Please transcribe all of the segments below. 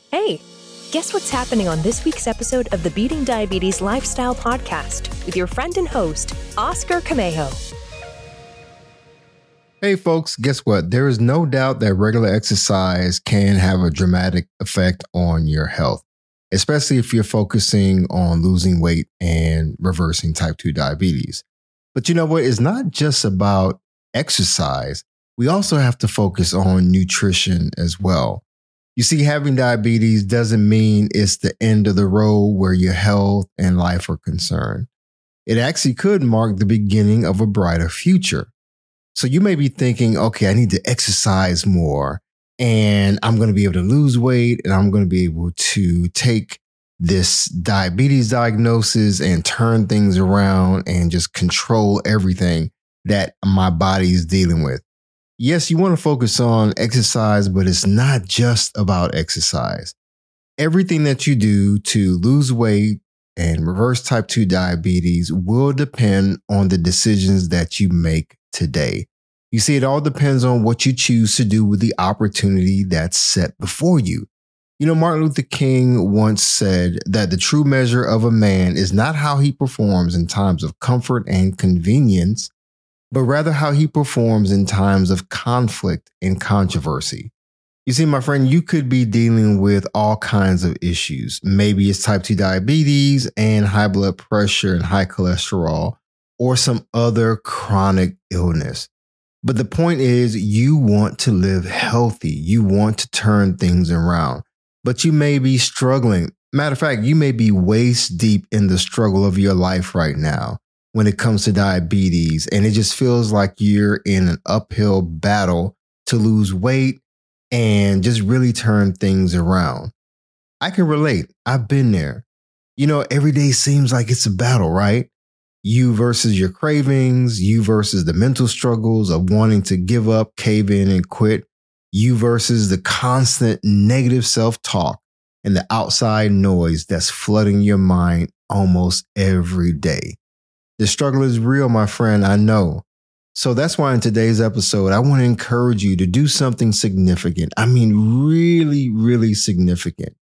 Hey, guess what's happening on this week's episode of the Beating Diabetes Lifestyle Podcast with your friend and host, Oscar Camejo. Hey folks, guess what? There is no doubt that regular exercise can have a dramatic effect on your health, especially if you're focusing on losing weight and reversing type 2 diabetes. But you know what? It's not just about exercise. We also have to focus on nutrition as well. You see, having diabetes doesn't mean it's the end of the road where your health and life are concerned. It actually could mark the beginning of a brighter future. So you may be thinking, okay, I need to exercise more and I'm going to be able to lose weight and I'm going to be able to take this diabetes diagnosis and turn things around and just control everything that my body is dealing with. Yes, you want to focus on exercise, but it's not just about exercise. Everything that you do to lose weight and reverse type 2 diabetes will depend on the decisions that you make today. You see, it all depends on what you choose to do with the opportunity that's set before you. You know, Martin Luther King once said that the true measure of a man is not how he performs in times of comfort and convenience, but rather how he performs in times of conflict and controversy. You see, my friend, you could be dealing with all kinds of issues. Maybe it's type 2 diabetes and high blood pressure and high cholesterol, or some other chronic illness. But the point is, you want to live healthy. You want to turn things around, but you may be struggling. Matter of fact, you may be waist deep in the struggle of your life right now when it comes to diabetes. And it just feels like you're in an uphill battle to lose weight and just really turn things around. I can relate. I've been there. You know, every day seems like it's a battle, right? You versus your cravings, you versus the mental struggles of wanting to give up, cave in, and quit. You versus the constant negative self-talk and the outside noise that's flooding your mind almost every day. The struggle is real, my friend, I know. So that's why in today's episode, I want to encourage you to do something significant. I mean, really, really significant.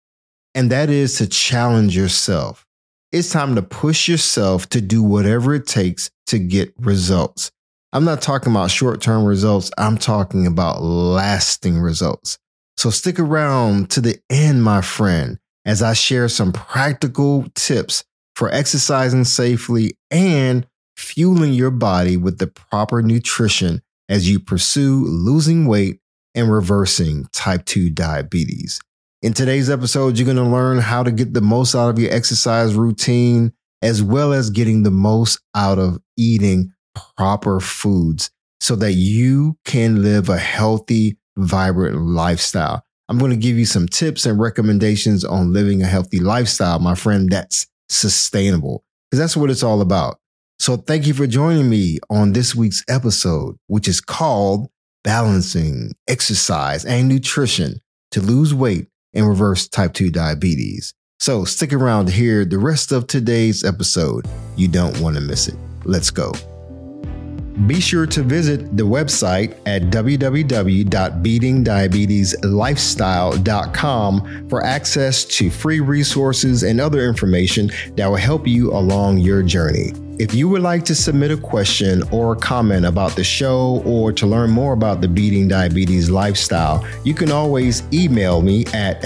And that is to challenge yourself. It's time to push yourself to do whatever it takes to get results. I'm not talking about short-term results. I'm talking about lasting results. So stick around to the end, my friend, as I share some practical tips for exercising safely and fueling your body with the proper nutrition as you pursue losing weight and reversing type 2 diabetes. In today's episode, you're going to learn how to get the most out of your exercise routine, as well as getting the most out of eating proper foods so that you can live a healthy, vibrant lifestyle. I'm going to give you some tips and recommendations on living a healthy lifestyle, my friend, that's sustainable, because that's what it's all about. So thank you for joining me on this week's episode, which is called Balancing Exercise and Nutrition to Lose Weight and Reverse Type 2 Diabetes. So stick around to hear the rest of today's episode. You don't want to miss it. Let's go. Be sure to visit the website at www.beatingdiabetieslifestyle.com for access to free resources and other information that will help you along your journey. If you would like to submit a question or a comment about the show or to learn more about the Beating Diabetes Lifestyle, you can always email me at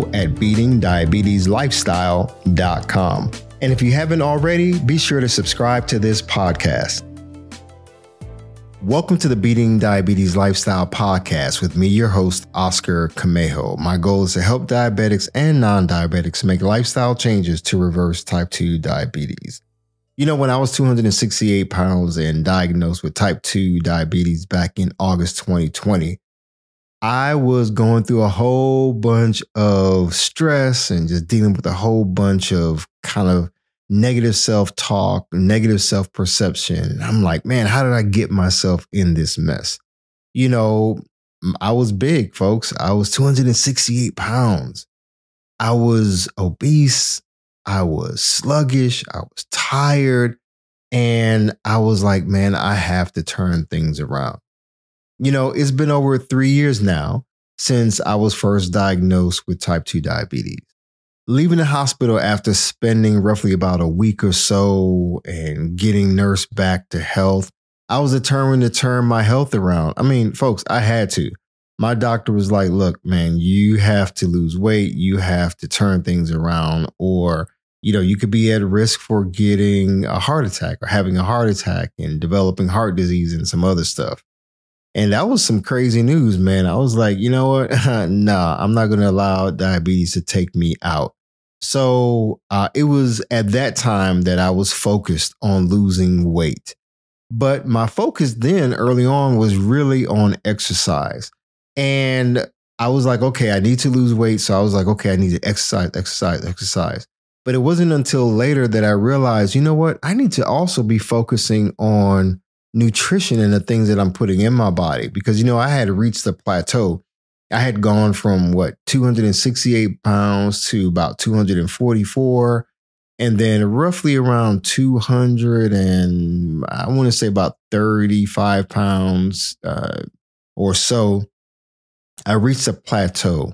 hello@beatingdiabetieslifestyle.com. And if you haven't already, be sure to subscribe to this podcast. Welcome to the Beating Diabetes Lifestyle Podcast with me, your host, Oscar Camejo. My goal is to help diabetics and non-diabetics make lifestyle changes to reverse type 2 diabetes. You know, when I was 268 pounds and diagnosed with type 2 diabetes back in August 2020, I was going through a whole bunch of stress and just dealing with a whole bunch of kind of negative self-talk, negative self-perception. I'm like, man, how did I get myself in this mess? You know, I was big, folks. I was 268 pounds. I was obese. I was sluggish. I was tired. And I was like, man, I have to turn things around. You know, it's been over 3 years now since I was first diagnosed with type 2 diabetes. Leaving the hospital after spending roughly about a week or so and getting nursed back to health, I was determined to turn my health around. I mean, folks, I had to. My doctor was like, look, man, you have to lose weight. You have to turn things around, or, you could be at risk for getting a heart attack or having a heart attack and developing heart disease and some other stuff. And that was some crazy news, man. I was like, you know what? Nah, I'm not going to allow diabetes to take me out. So it was at that time that I was focused on losing weight. But my focus then early on was really on exercise. And I was like, okay, I need to lose weight. So I was like, okay, I need to exercise. But it wasn't until later that I realized, you know what? I need to also be focusing on nutrition and the things that I'm putting in my body. Because, I had reached the plateau. I had gone from 268 pounds to about 244, and then roughly around 200 and I want to say about 35 pounds or so, I reached a plateau.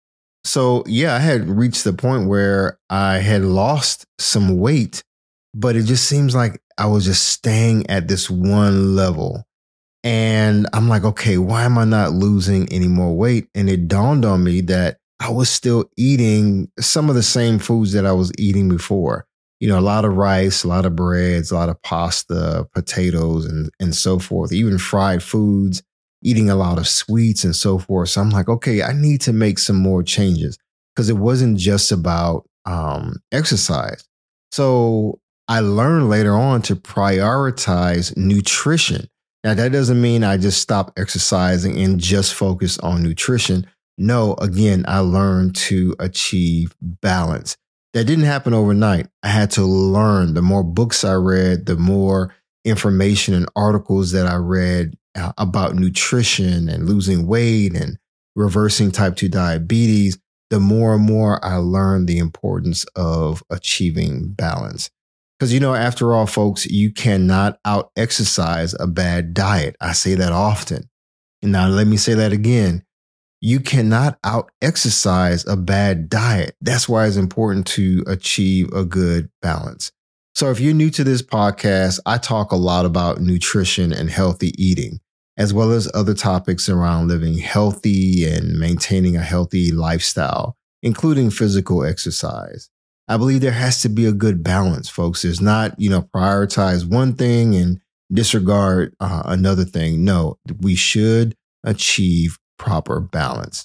So yeah, I had reached the point where I had lost some weight, but it just seems like I was just staying at this one level. And I'm like, okay, why am I not losing any more weight? And it dawned on me that I was still eating some of the same foods that I was eating before. A lot of rice, a lot of breads, a lot of pasta, potatoes, and so forth, even fried foods, eating a lot of sweets and so forth. So I'm like, okay, I need to make some more changes because it wasn't just about exercise. So I learned later on to prioritize nutrition. Now, that doesn't mean I just stop exercising and just focus on nutrition. No, again, I learned to achieve balance. That didn't happen overnight. I had to learn. The more books I read, the more information and articles that I read about nutrition and losing weight and reversing type 2 diabetes, the more and more I learned the importance of achieving balance. Because, after all, folks, you cannot out-exercise a bad diet. I say that often. And now let me say that again. You cannot out-exercise a bad diet. That's why it's important to achieve a good balance. So if you're new to this podcast, I talk a lot about nutrition and healthy eating, as well as other topics around living healthy and maintaining a healthy lifestyle, including physical exercise. I believe there has to be a good balance, folks. There's not, prioritize one thing and disregard another thing. No, we should achieve proper balance.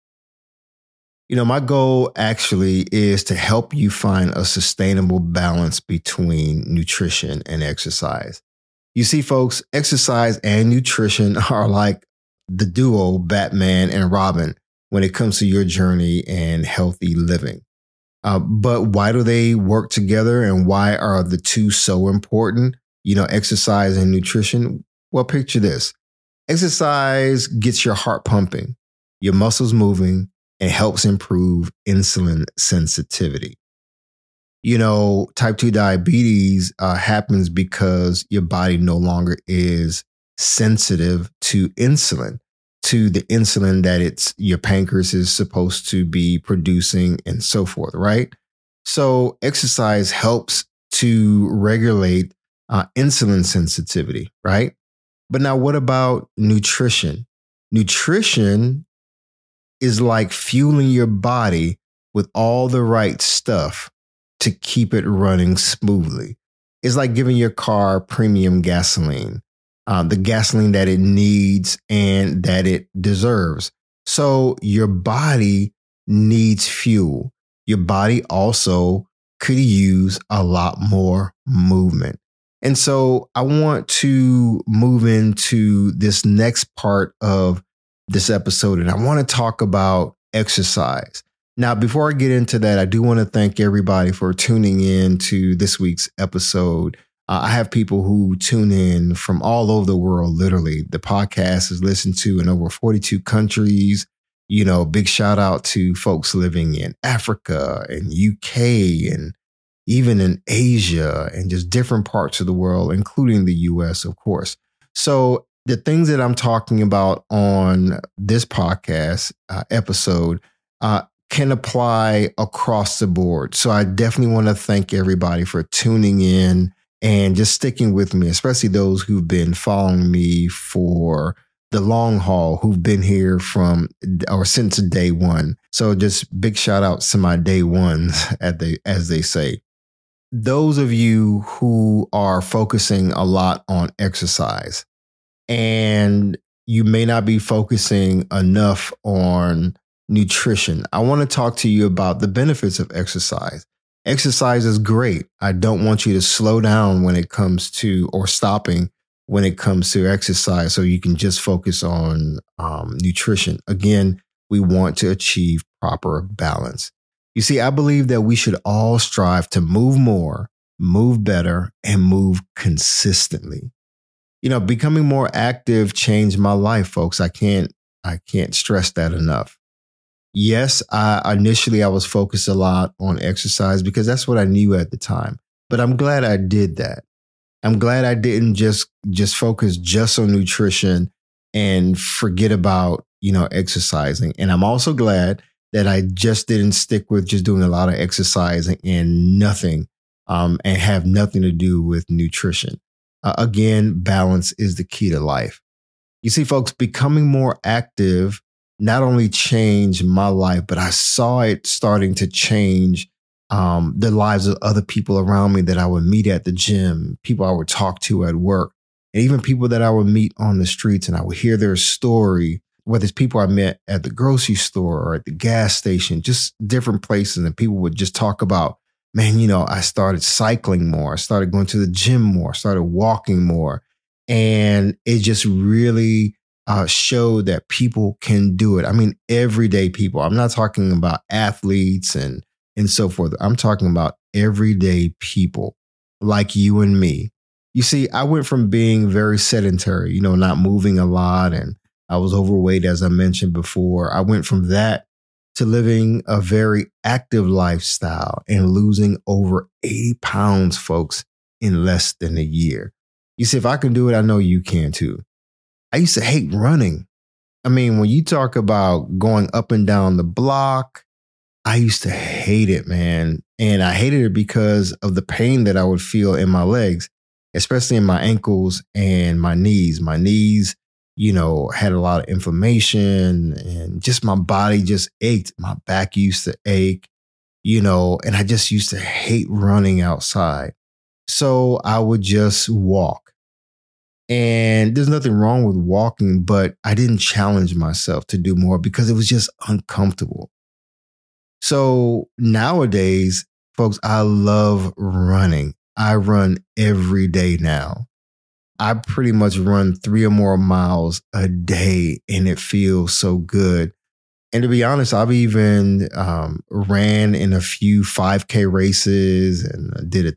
My goal actually is to help you find a sustainable balance between nutrition and exercise. You see, folks, exercise and nutrition are like the duo Batman and Robin when it comes to your journey and healthy living. But why do they work together and why are the two so important? Exercise and nutrition. Well, picture this. Exercise gets your heart pumping, your muscles moving, and helps improve insulin sensitivity. Type 2 diabetes happens because your body no longer is sensitive to insulin, to the insulin that your pancreas is supposed to be producing and so forth, right? So exercise helps to regulate insulin sensitivity, right? But now what about nutrition? Nutrition is like fueling your body with all the right stuff to keep it running smoothly. It's like giving your car premium gasoline, the gasoline that it needs and that it deserves. So your body needs fuel. Your body also could use a lot more movement. And so I want to move into this next part of this episode, and I want to talk about exercise. Now, before I get into that, I do want to thank everybody for tuning in to this week's episode. I have people who tune in from all over the world, literally. The podcast is listened to in over 42 countries. Big shout out to folks living in Africa and UK and even in Asia and just different parts of the world, including the US, of course. So the things that I'm talking about on this podcast episode can apply across the board. So I definitely want to thank everybody for tuning in and just sticking with me, especially those who've been following me for the long haul, who've been here from or since day one. So just big shout out to my day ones, as they say. Those of you who are focusing a lot on exercise and you may not be focusing enough on nutrition, I want to talk to you about the benefits of exercise. Exercise is great. I don't want you to slow down when it comes to, or stopping when it comes to exercise, so you can just focus on nutrition. Again, we want to achieve proper balance. You see, I believe that we should all strive to move more, move better, and move consistently. You know, becoming more active changed my life, folks. I can't stress that enough. Yes, initially I was focused a lot on exercise because that's what I knew at the time. But I'm glad I did that. I'm glad I didn't just focus just on nutrition and forget about, exercising. And I'm also glad that I just didn't stick with just doing a lot of exercising and nothing, and have nothing to do with nutrition. Again, balance is the key to life. You see, folks, becoming more active not only changed my life, but I saw it starting to change the lives of other people around me that I would meet at the gym, people I would talk to at work, and even people that I would meet on the streets, and I would hear their story, whether it's people I met at the grocery store or at the gas station, just different places. And people would just talk about, man, I started cycling more. I started going to the gym more, started walking more. And it just really showed that people can do it. I mean, everyday people. I'm not talking about athletes and so forth. I'm talking about everyday people like you and me. You see, I went from being very sedentary, not moving a lot, and I was overweight, as I mentioned before. I went from that to living a very active lifestyle and losing over 80 pounds, folks, in less than a year. You see, if I can do it, I know you can too. I used to hate running. I mean, when you talk about going up and down the block, I used to hate it, man. And I hated it because of the pain that I would feel in my legs, especially in my ankles and my knees. My knees, had a lot of inflammation and just my body just ached. My back used to ache, and I just used to hate running outside. So I would just walk. And there's nothing wrong with walking, but I didn't challenge myself to do more because it was just uncomfortable. So nowadays, folks, I love running. I run every day now. I pretty much run 3 or more miles a day, and it feels so good. And to be honest, I've even ran in a few 5K races and did a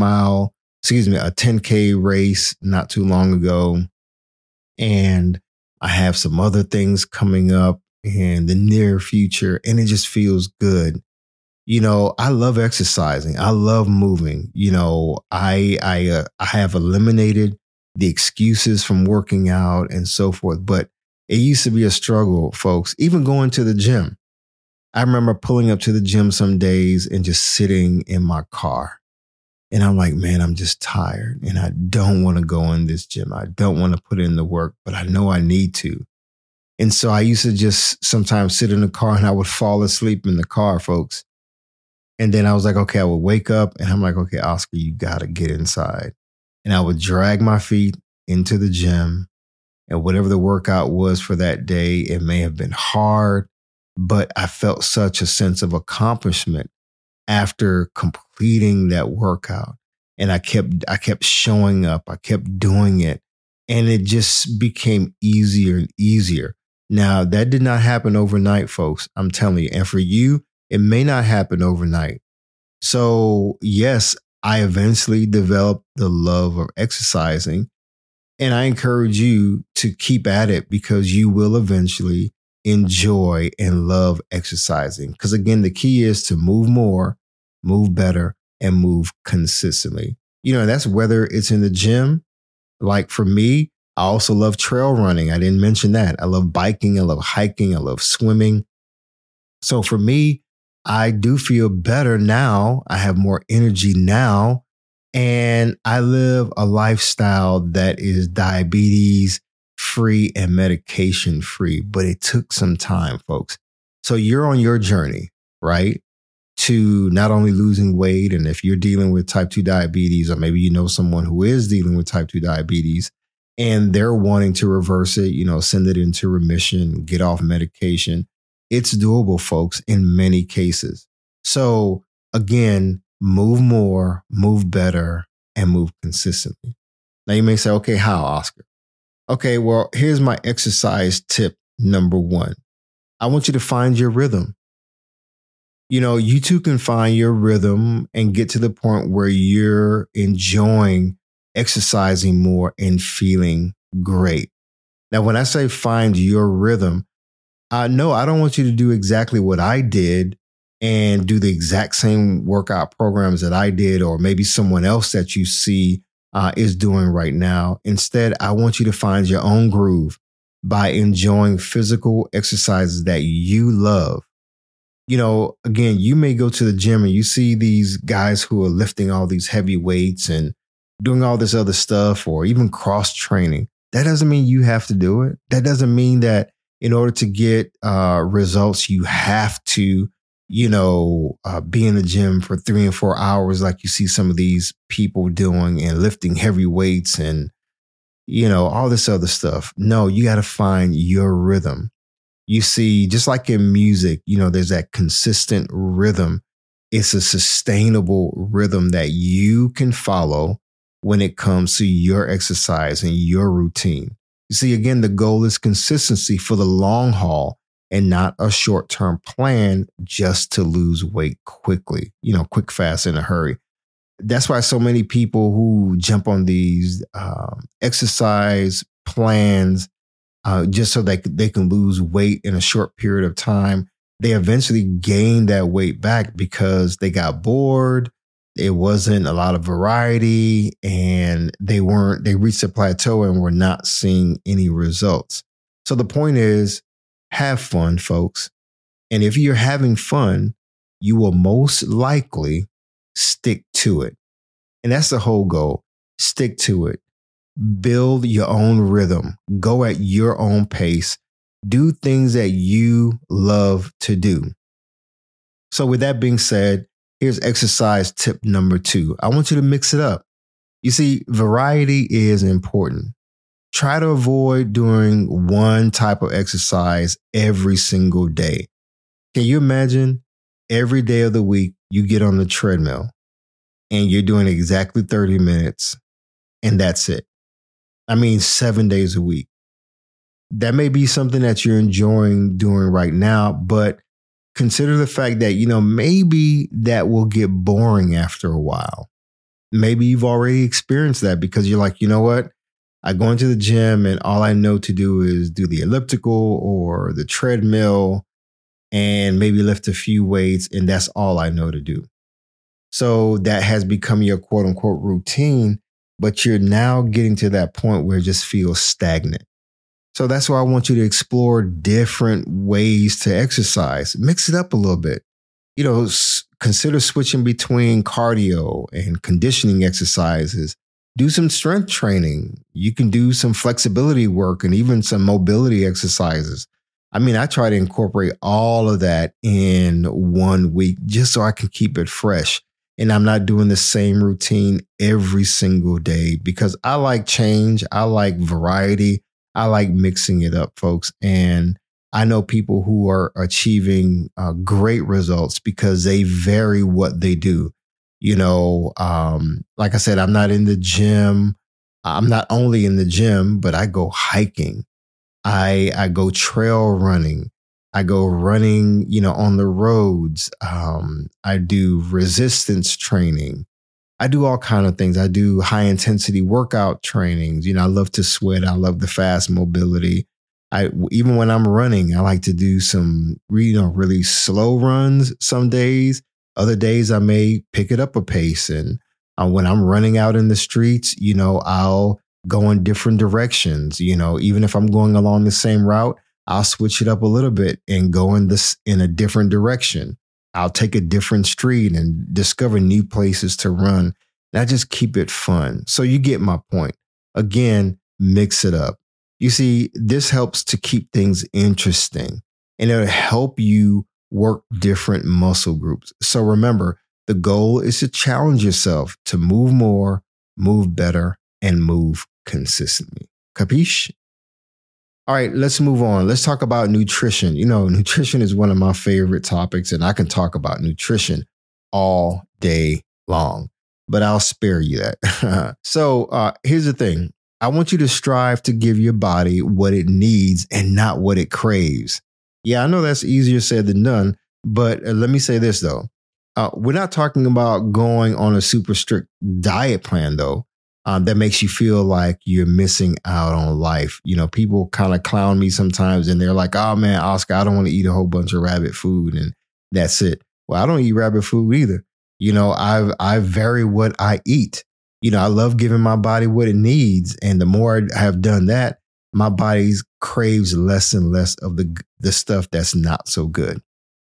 10K race not too long ago. And I have some other things coming up in the near future, and it just feels good. I love exercising. I love moving. I have eliminated the excuses from working out and so forth, but it used to be a struggle, folks, even going to the gym. I remember pulling up to the gym some days and just sitting in my car. And I'm like, man, I'm just tired and I don't want to go in this gym. I don't want to put in the work, but I know I need to. And so I used to just sometimes sit in the car and I would fall asleep in the car, folks. And then I was like, okay, I would wake up and I'm like, okay, Oscar, you got to get inside. And I would drag my feet into the gym, and whatever the workout was for that day, it may have been hard, but I felt such a sense of accomplishment after completing that workout. And I kept showing up. I kept doing it, and it just became easier and easier. Now, that did not happen overnight, folks. I'm telling you. And for you, it may not happen overnight. So yes, I eventually developed the love of exercising, and I encourage you to keep at it because you will eventually enjoy and love exercising. Because again, the key is to move more, move better, and move consistently. That's whether it's in the gym. Like for me, I also love trail running. I didn't mention that. I love biking. I love hiking. I love swimming. So for me, I do feel better now. I have more energy now. And I live a lifestyle that is diabetes free and medication free. But it took some time, folks. So you're on your journey, right? To not only losing weight. And if you're dealing with type 2 diabetes, or maybe you know someone who is dealing with type 2 diabetes and they're wanting to reverse it, send it into remission, get off medication. It's doable, folks, in many cases. So again, move more, move better, and move consistently. Now you may say, okay, how, Oscar? Okay, well, here's my exercise tip number 1. I want you to find your rhythm. You too can find your rhythm and get to the point where you're enjoying exercising more and feeling great. Now, when I say find your rhythm, no, I don't want you to do exactly what I did and do the exact same workout programs that I did, or maybe someone else that you see is doing right now. Instead, I want you to find your own groove by enjoying physical exercises that you love. Again, you may go to the gym and you see these guys who are lifting all these heavy weights and doing all this other stuff, or even cross training. That doesn't mean you have to do it. That doesn't mean that in order to get results, you have to, be in the gym for 3 and 4 hours like you see some of these people doing and lifting heavy weights and, all this other stuff. No, you got to find your rhythm. You see, just like in music, there's that consistent rhythm. It's a sustainable rhythm that you can follow when it comes to your exercise and your routine. You see, again, the goal is consistency for the long haul and not a short-term plan just to lose weight quickly, quick, fast, in a hurry. That's why so many people who jump on these exercise plans just so they can lose weight in a short period of time, they eventually gain that weight back because they got bored. It wasn't a lot of variety, and they reached a plateau and were not seeing any results. So the point is, have fun, folks. And if you're having fun, you will most likely stick to it. And that's the whole goal. Stick to it. Build your own rhythm. Go at your own pace. Do things that you love to do. So with that being said, here's exercise tip number 2. I want you to mix it up. You see, variety is important. Try to avoid doing one type of exercise every single day. Can you imagine every day of the week you get on the treadmill and you're doing exactly 30 minutes and that's it? 7 days a week. That may be something that you're enjoying doing right now, but consider the fact that, maybe that will get boring after a while. Maybe you've already experienced that because you're like, you know what? I go into the gym and all I know to do is do the elliptical or the treadmill and maybe lift a few weights, and that's all I know to do. So that has become your quote unquote routine, but you're now getting to that point where it just feels stagnant. So that's why I want you to explore different ways to exercise. Mix it up a little bit. Consider switching between cardio and conditioning exercises. Do some strength training. You can do some flexibility work and even some mobility exercises. I try to incorporate all of that in 1 week just so I can keep it fresh. And I'm not doing the same routine every single day because I like change. I like variety. I like mixing it up, folks. And I know people who are achieving great results because they vary what they do. Like I said, I'm not in the gym. I'm not only in the gym, but I go hiking. I go trail running. I go running, on the roads. I do resistance training. I do all kinds of things. I do high intensity workout trainings. I love to sweat. I love the fast mobility. Even when I'm running, I like to do some, really slow runs some days. Other days I may pick it up a pace. And when I'm running out in the streets, I'll go in different directions. Even if I'm going along the same route, I'll switch it up a little bit and go in a different direction. I'll take a different street and discover new places to run. And I just keep it fun. So you get my point. Again, mix it up. You see, this helps to keep things interesting, and it'll help you work different muscle groups. So remember, the goal is to challenge yourself to move more, move better, and move consistently. Capiche? All right, let's move on. Let's talk about nutrition. Nutrition is one of my favorite topics, and I can talk about nutrition all day long, but I'll spare you that. So here's the thing. I want you to strive to give your body what it needs and not what it craves. Yeah, I know that's easier said than done, but let me say this, though. We're not talking about going on a super strict diet plan, though. That makes you feel like you're missing out on life. People kind of clown me sometimes and they're like, oh man, Oscar, I don't want to eat a whole bunch of rabbit food and that's it. Well, I don't eat rabbit food either. I vary what I eat. I love giving my body what it needs. And the more I have done that, my body craves less and less of the stuff that's not so good.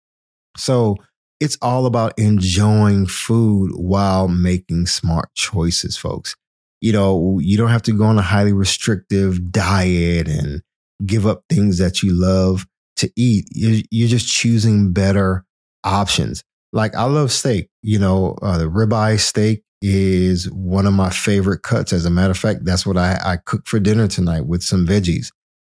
So it's all about enjoying food while making smart choices, folks. You don't have to go on a highly restrictive diet and give up things that you love to eat. You're just choosing better options. Like I love steak. The ribeye steak is one of my favorite cuts. As a matter of fact, that's what I cooked for dinner tonight with some veggies.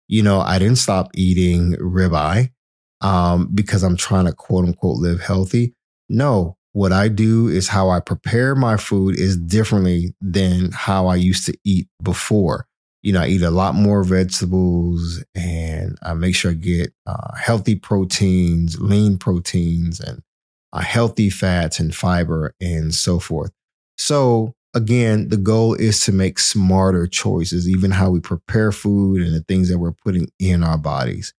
I didn't stop eating ribeye because I'm trying to quote unquote live healthy. No. What I do is how I prepare my food is differently than how I used to eat before. I eat a lot more vegetables and I make sure I get healthy proteins, lean proteins, and healthy fats and fiber and so forth. So again, the goal is to make smarter choices, even how we prepare food and the things that we're putting in our bodies.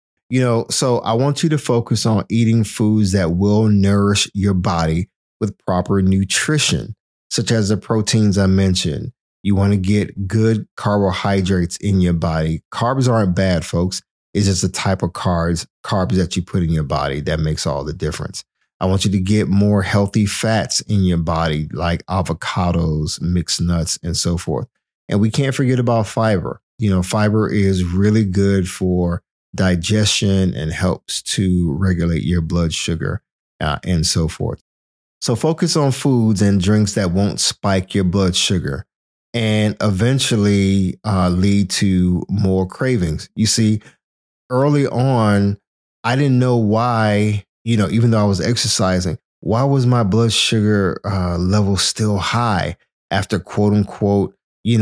So I want you to focus on eating foods that will nourish your body with proper nutrition, such as the proteins I mentioned. You want to get good carbohydrates in your body. Carbs aren't bad, folks. It's just the type of carbs that you put in your body that makes all the difference. I want you to get more healthy fats in your body, like avocados, mixed nuts, and so forth. And we can't forget about fiber. Fiber is really good for digestion and helps to regulate your blood sugar and so forth. So focus on foods and drinks that won't spike your blood sugar and eventually lead to more cravings. You see, early on, I didn't know why, even though I was exercising, why was my blood sugar level still high after quote unquote,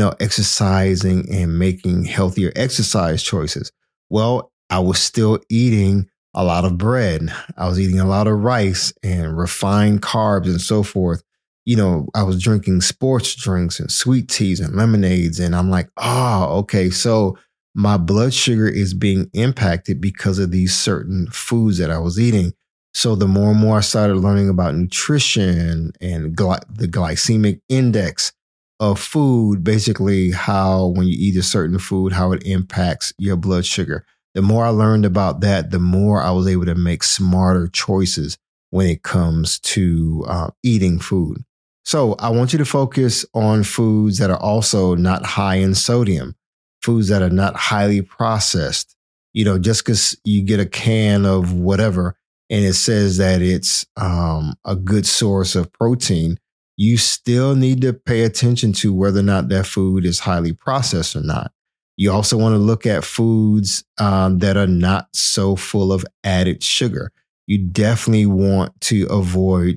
exercising and making healthier exercise choices? Well, I was still eating a lot of bread. I was eating a lot of rice and refined carbs and so forth. I was drinking sports drinks and sweet teas and lemonades. And I'm like, okay. So my blood sugar is being impacted because of these certain foods that I was eating. So the more and more I started learning about nutrition and the glycemic index of food, basically how when you eat a certain food, how it impacts your blood sugar. The more I learned about that, the more I was able to make smarter choices when it comes to eating food. So I want you to focus on foods that are also not high in sodium, foods that are not highly processed. Just because you get a can of whatever and it says that it's a good source of protein, you still need to pay attention to whether or not that food is highly processed or not. You also want to look at foods that are not so full of added sugar. You definitely want to avoid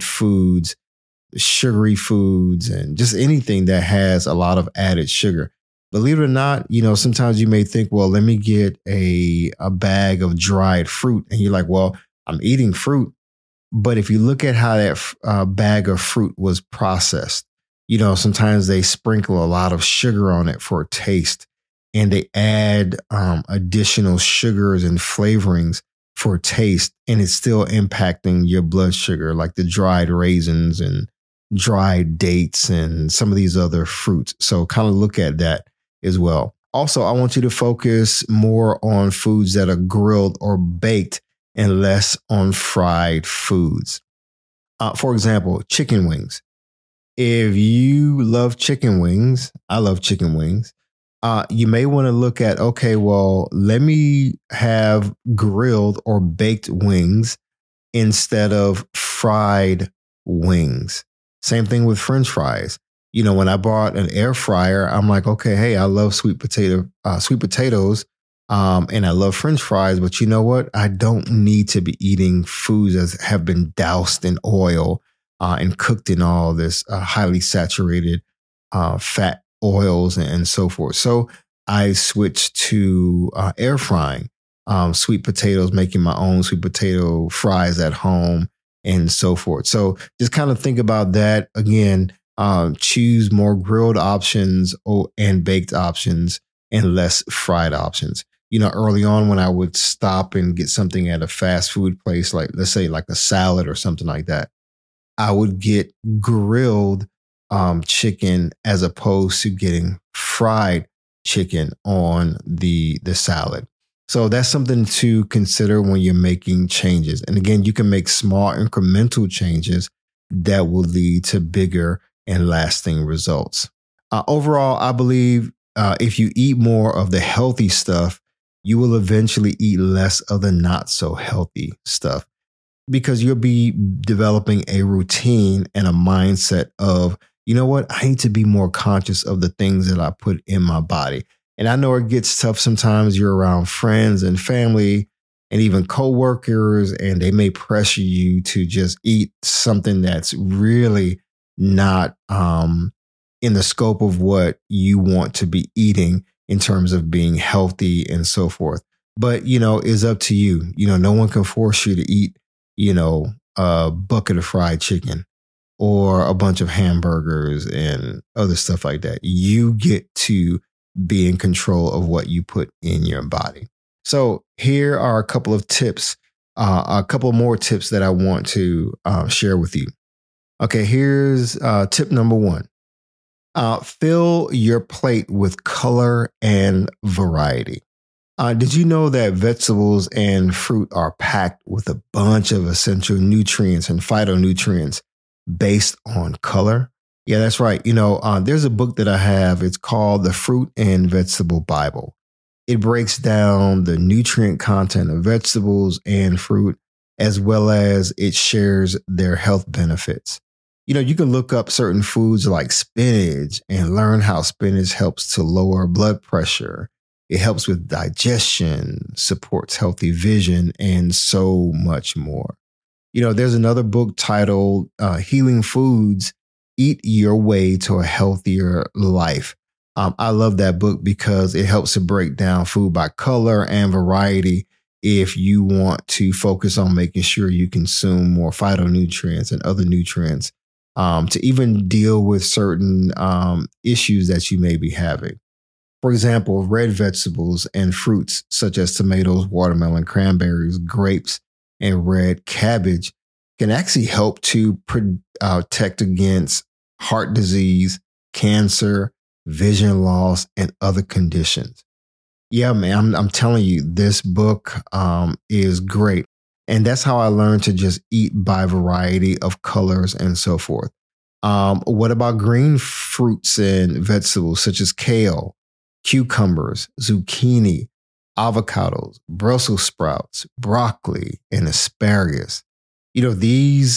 sugary foods, and just anything that has a lot of added sugar. Believe it or not, sometimes you may think, well, let me get a bag of dried fruit. And you're like, well, I'm eating fruit. But if you look at how that bag of fruit was processed, sometimes they sprinkle a lot of sugar on it for taste. And they add additional sugars and flavorings for taste, and it's still impacting your blood sugar, like the dried raisins and dried dates and some of these other fruits. So kind of look at that. as well. Also, I want you to focus more on foods that are grilled or baked and less on fried foods. For example, chicken wings. If you love chicken wings, I love chicken wings. You may want to look at, okay, well, let me have grilled or baked wings instead of fried wings. Same thing with French fries. When I bought an air fryer, I'm like, okay, hey, I love sweet potatoes, and I love French fries, but you know what? I don't need to be eating foods that have been doused in oil and cooked in all this highly saturated fat oils and so forth. So I switched to air frying sweet potatoes, making my own sweet potato fries at home and so forth. So just kind of think about that. Again, choose more grilled options and baked options and less fried options. Early on when I would stop and get something at a fast food place, like let's say like a salad or something like that, I would get grilled chicken as opposed to getting fried chicken on the salad. So that's something to consider when you're making changes. And again, you can make small incremental changes that will lead to bigger and lasting results. Overall, I believe if you eat more of the healthy stuff, you will eventually eat less of the not so healthy stuff, because you'll be developing a routine and a mindset of, you know what, I need to be more conscious of the things that I put in my body. And I know it gets tough sometimes. You're around friends and family and even coworkers, and they may pressure you to just eat something that's really not in the scope of what you want to be eating in terms of being healthy and so forth. But, it's up to you. No one can force you to eat, a bucket of fried chicken or a bunch of hamburgers and other stuff like that. You get to be in control of what you put in your body. So here are a couple of tips, a couple more tips that I want to share with you. Okay, here's tip number 1. Fill your plate with color and variety. Did you know that vegetables and fruit are packed with a bunch of essential nutrients and phytonutrients based on color? Yeah, that's right. There's a book that I have. It's called The Fruit and Vegetable Bible. It breaks down the nutrient content of vegetables and fruit, as well as it shares their health benefits. You can look up certain foods like spinach and learn how spinach helps to lower blood pressure. It helps with digestion, supports healthy vision, and so much more. There's another book titled Healing Foods, Eat Your Way to a Healthier Life. I love that book because it helps to break down food by color and variety if you want to focus on making sure you consume more phytonutrients and other nutrients to even deal with certain issues that you may be having. For example, red vegetables and fruits such as tomatoes, watermelon, cranberries, grapes, and red cabbage can actually help to protect against heart disease, cancer, vision loss, and other conditions. Yeah, man, I'm telling you, this book is great. And that's how I learned to just eat by variety of colors and so forth. What about green fruits and vegetables such as kale, cucumbers, zucchini, avocados, Brussels sprouts, broccoli, and asparagus? These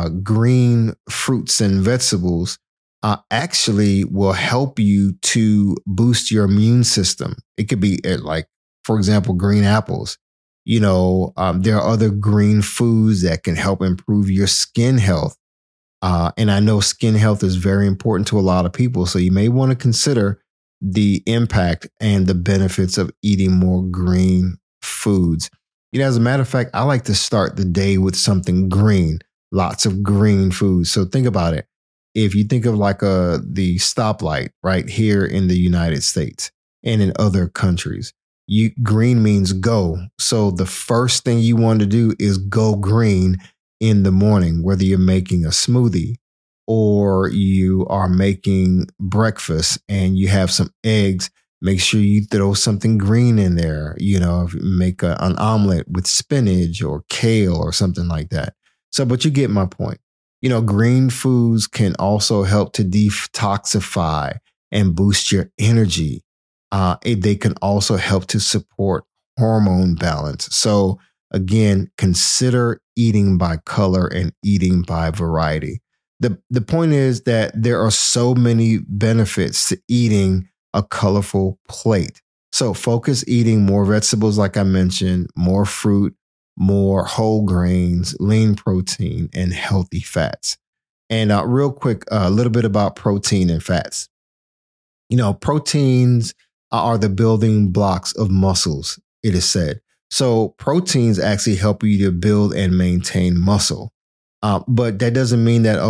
green fruits and vegetables actually will help you to boost your immune system. It could be like, for example, green apples. There are other green foods that can help improve your skin health. And I know skin health is very important to a lot of people. So you may want to consider the impact and the benefits of eating more green foods. As a matter of fact, I like to start the day with something green, lots of green foods. So think about it. If you think of like the stoplight right here in the United States and in other countries, green means go. So the first thing you want to do is go green in the morning, whether you're making a smoothie or you are making breakfast and you have some eggs. Make sure you throw something green in there. Make an omelet with spinach or kale or something like that. So, but you get my point. Green foods can also help to detoxify and boost your energy. They can also help to support hormone balance. So again, consider eating by color and eating by variety. The point is that there are so many benefits to eating a colorful plate. So focus eating more vegetables, like I mentioned, more fruit, more whole grains, lean protein, and healthy fats. And real quick, a little bit about protein and fats. Proteins are the building blocks of muscles, it is said. So proteins actually help you to build and maintain muscle. But that doesn't mean that,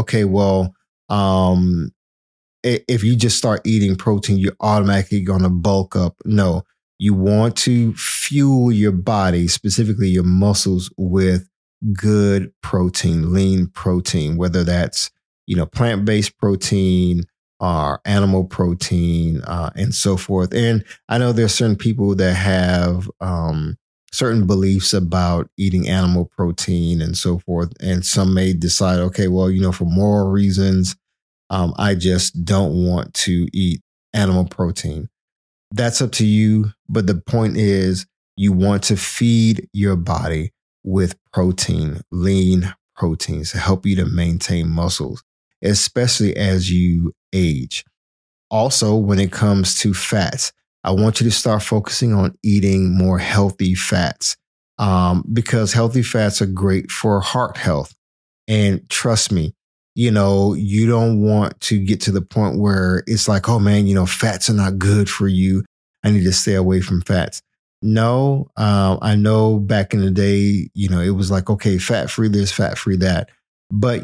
if you just start eating protein, you're automatically going to bulk up. No, you want to fuel your body, specifically your muscles, with good protein, lean protein, whether that's, plant-based protein or animal protein and so forth. And I know there's certain people that have certain beliefs about eating animal protein and so forth. And some may decide, for moral reasons, I just don't want to eat animal protein. That's up to you. But the point is, you want to feed your body with protein, lean proteins, to help you to maintain muscles, especially as you age. Also, when it comes to fats, I want you to start focusing on eating more healthy fats because healthy fats are great for heart health. And trust me, you don't want to get to the point where it's like, oh man, fats are not good for you. I need to stay away from fats. No, I know back in the day, it was like, okay, fat-free this, fat-free that. But,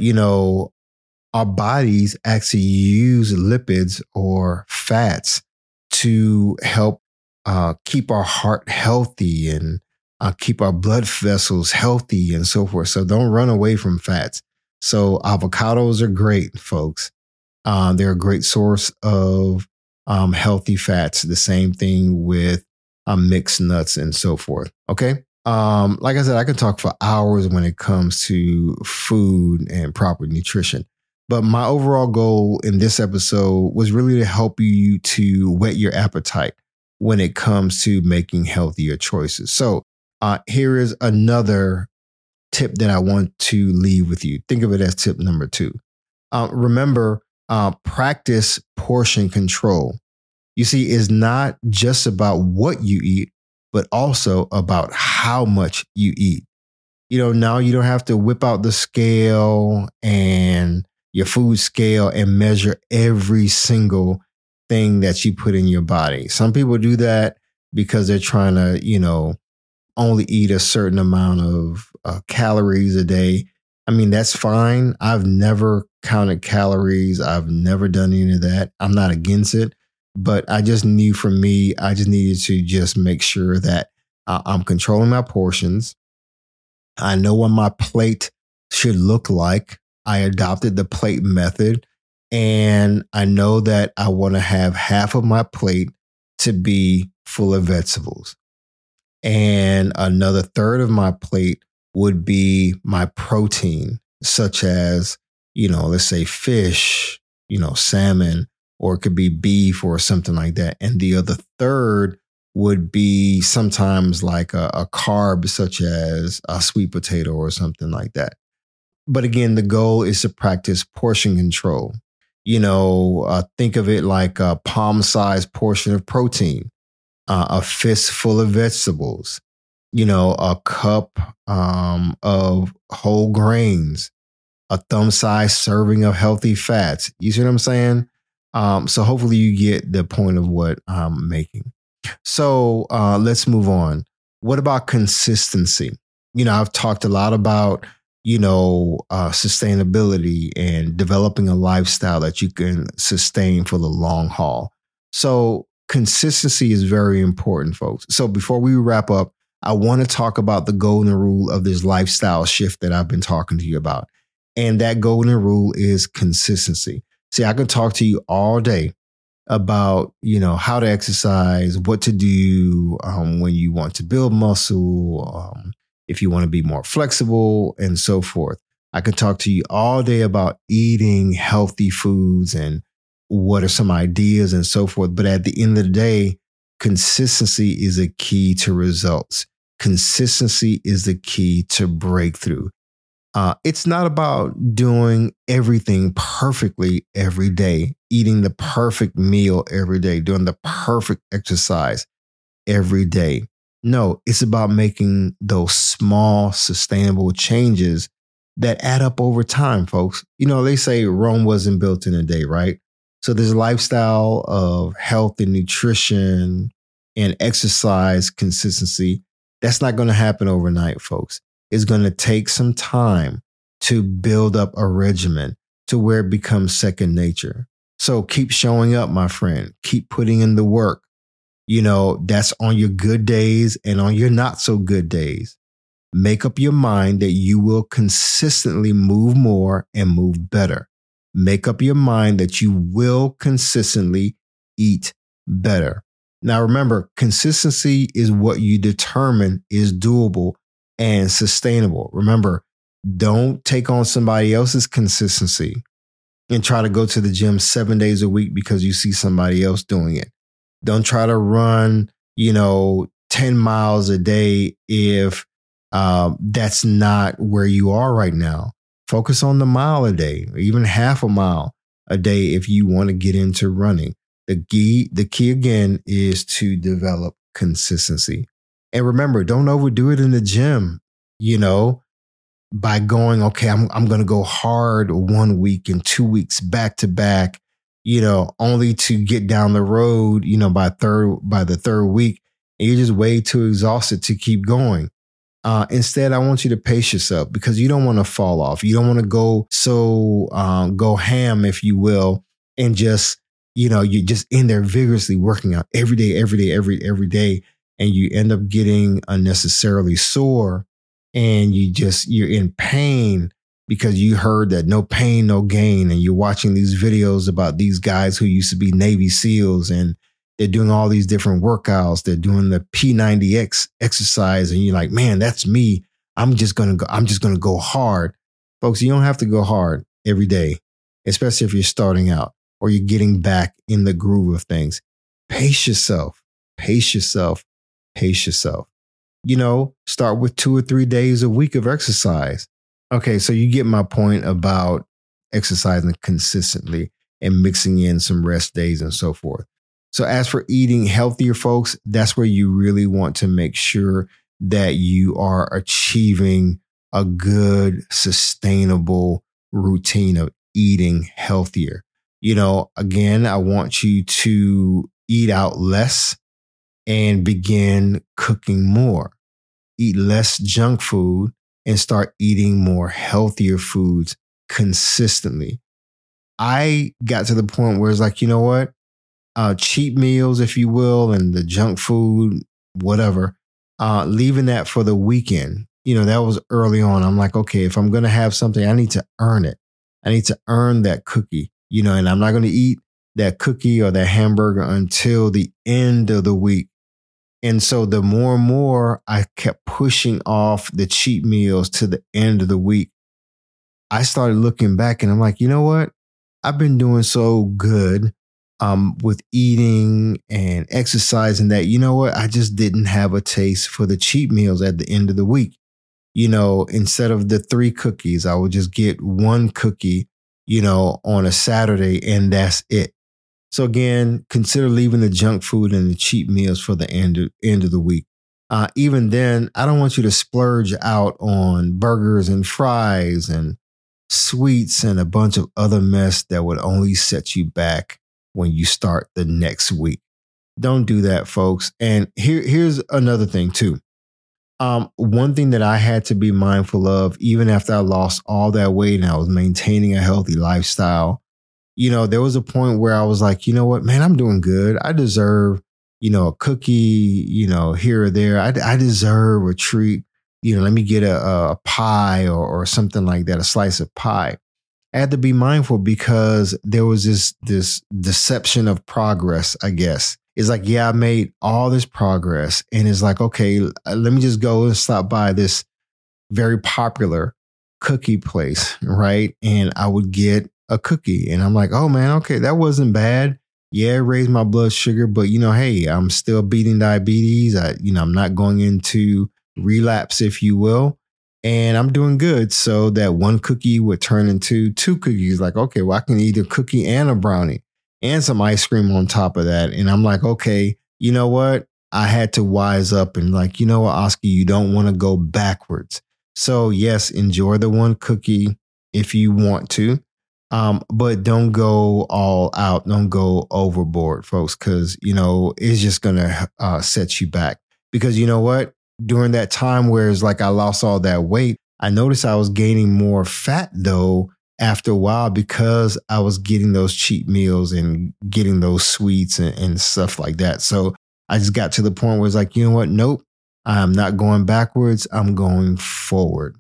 our bodies actually use lipids or fats to help keep our heart healthy and keep our blood vessels healthy and so forth. So don't run away from fats. So avocados are great, folks. They're a great source of healthy fats. The same thing with mixed nuts and so forth. Okay. Like I said, I can talk for hours when it comes to food and proper nutrition. But my overall goal in this episode was really to help you to whet your appetite when it comes to making healthier choices. So here is another tip that I want to leave with you. Think of it as tip number 2. Remember, practice portion control. You see, it's not just about what you eat, but also about how much you eat. Now you don't have to whip out the scale and your food scale and measure every single thing that you put in your body. Some people do that because they're trying to, only eat a certain amount of calories a day. I mean, that's fine. I've never counted calories. I've never done any of that. I'm not against it. But I just knew for me, I just needed to just make sure that I'm controlling my portions. I know what my plate should look like. I adopted the plate method, and I know that I want to have half of my plate to be full of vegetables. And another third of my plate would be my protein, such as, let's say fish, salmon, or it could be beef or something like that. And the other third would be sometimes like a carb, such as a sweet potato or something like that. But again, the goal is to practice portion control. Think of it like a palm-sized portion of protein, a fistful of vegetables, a cup of whole grains, a thumb-sized serving of healthy fats. You see what I'm saying? So hopefully you get the point of what I'm making. So let's move on. What about consistency? I've talked a lot about sustainability and developing a lifestyle that you can sustain for the long haul. So consistency is very important, folks. So before we wrap up, I want to talk about the golden rule of this lifestyle shift that I've been talking to you about. And that golden rule is consistency. See, I can talk to you all day about, how to exercise, what to do when you want to build muscle, if you want to be more flexible and so forth. I could talk to you all day about eating healthy foods and what are some ideas and so forth. But at the end of the day, consistency is a key to results. Consistency is the key to breakthrough. It's not about doing everything perfectly every day, eating the perfect meal every day, doing the perfect exercise every day. No, it's about making those small, sustainable changes that add up over time, folks. They say Rome wasn't built in a day, right? So this lifestyle of health and nutrition and exercise consistency, that's not going to happen overnight, folks. It's going to take some time to build up a regimen to where it becomes second nature. So keep showing up, my friend. Keep putting in the work. That's on your good days and on your not so good days. Make up your mind that you will consistently move more and move better. Make up your mind that you will consistently eat better. Now, remember, consistency is what you determine is doable and sustainable. Remember, don't take on somebody else's consistency and try to go to the gym 7 days a week because you see somebody else doing it. Don't try to run, 10 miles a day if that's not where you are right now. Focus on the mile a day, or even half a mile a day if you want to get into running. The key again is to develop consistency. And remember, don't overdo it in the gym, by going, okay, I'm going to go hard 1 week and 2 weeks back to back, only to get down the road, by the third week, and you're just way too exhausted to keep going. Instead, I want you to pace yourself because you don't want to fall off. You don't want to go ham, if you will, and just, you're just in there vigorously working out every day. And you end up getting unnecessarily sore and you're in pain because you heard that no pain, no gain. And you're watching these videos about these guys who used to be Navy SEALs and they're doing all these different workouts. They're doing the P90X exercise. And you're like, man, that's me. I'm just going to go hard. Folks, you don't have to go hard every day, especially if you're starting out or you're getting back in the groove of things. Pace yourself. Start with 2 or 3 days a week of exercise. Okay, so you get my point about exercising consistently and mixing in some rest days and so forth. So as for eating healthier, folks, that's where you really want to make sure that you are achieving a good, sustainable routine of eating healthier. Again, I want you to eat out less and begin cooking more. Eat less junk food and start eating more healthier foods consistently. I got to the point where it's like, you know what? Cheap meals, if you will, and the junk food, whatever, leaving that for the weekend. That was early on. I'm like, okay, if I'm going to have something, I need to earn it. I need to earn that cookie, and I'm not going to eat that cookie or that hamburger until the end of the week. And so the more and more I kept pushing off the cheat meals to the end of the week, I started looking back and I'm like, you know what? I've been doing so good with eating and exercising that, I just didn't have a taste for the cheat meals at the end of the week. Instead of the 3 cookies, I would just get 1 cookie, on a Saturday and that's it. So again, consider leaving the junk food and the cheap meals for the end of the week. Even then, I don't want you to splurge out on burgers and fries and sweets and a bunch of other mess that would only set you back when you start the next week. Don't do that, folks. And here's another thing too. One thing that I had to be mindful of, even after I lost all that weight and I was maintaining a healthy lifestyle, there was a point where I was like, you know what, man, I'm doing good. I deserve, a cookie, here or there. I deserve a treat. Let me get a pie or something like that, a slice of pie. I had to be mindful because there was this deception of progress, I guess. It's like, yeah, I made all this progress. And it's like, okay, let me just go and stop by this very popular cookie place, right? And I would get a cookie. And I'm like, oh man, okay, that wasn't bad. Yeah, it raised my blood sugar, but hey, I'm still beating diabetes. I'm not going into relapse, if you will. And I'm doing good. So that one cookie would turn into two cookies. Like, okay, well, I can eat a cookie and a brownie and some ice cream on top of that. And I'm like, okay, you know what? I had to wise up and like, you know what, Oscar, you don't want to go backwards. So yes, enjoy the one cookie if you want to, but don't go all out. Don't go overboard, folks, because, it's just going to set you back. Because you know what? During that time where it's like I lost all that weight, I noticed I was gaining more fat though after a while because I was getting those cheat meals and getting those sweets and stuff like that. So I just got to the point where it's like, you know what? Nope, I'm not going backwards. I'm going forward.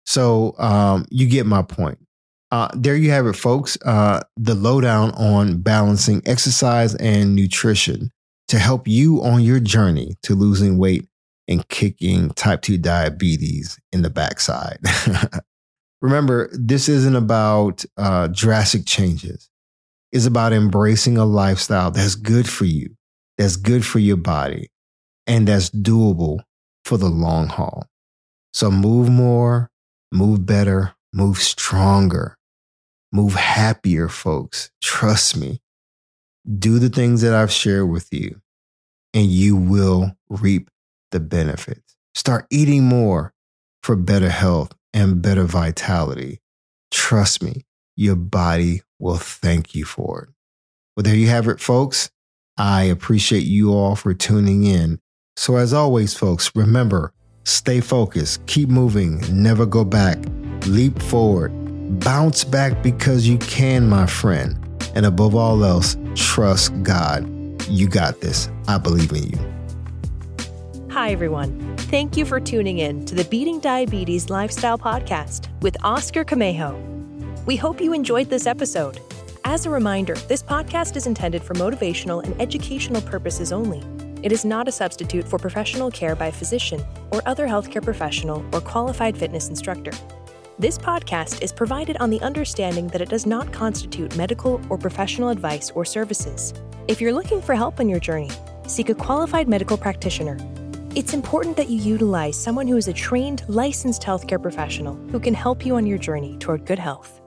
So you get my point. There you have it, folks. The lowdown on balancing exercise and nutrition to help you on your journey to losing weight and kicking type 2 diabetes in the backside. Remember, this isn't about drastic changes. It's about embracing a lifestyle that's good for you, that's good for your body, and that's doable for the long haul. So move more, move better, move stronger, move happier, folks. Trust me. Do the things that I've shared with you, and you will reap the benefits. Start eating more for better health and better vitality. Trust me, your body will thank you for it. Well, there you have it, folks. I appreciate you all for tuning in. So as always, folks, remember, stay focused, keep moving, never go back, leap forward, bounce back because you can, my friend. And above all else, trust God. You got this. I believe in you. Hi, everyone. Thank you for tuning in to the Beating Diabetes Lifestyle Podcast with Oscar Camejo. We hope you enjoyed this episode. As a reminder, this podcast is intended for motivational and educational purposes only. It is not a substitute for professional care by a physician or other healthcare professional or qualified fitness instructor. This podcast is provided on the understanding that it does not constitute medical or professional advice or services. If you're looking for help on your journey, seek a qualified medical practitioner. It's important that you utilize someone who is a trained, licensed healthcare professional who can help you on your journey toward good health.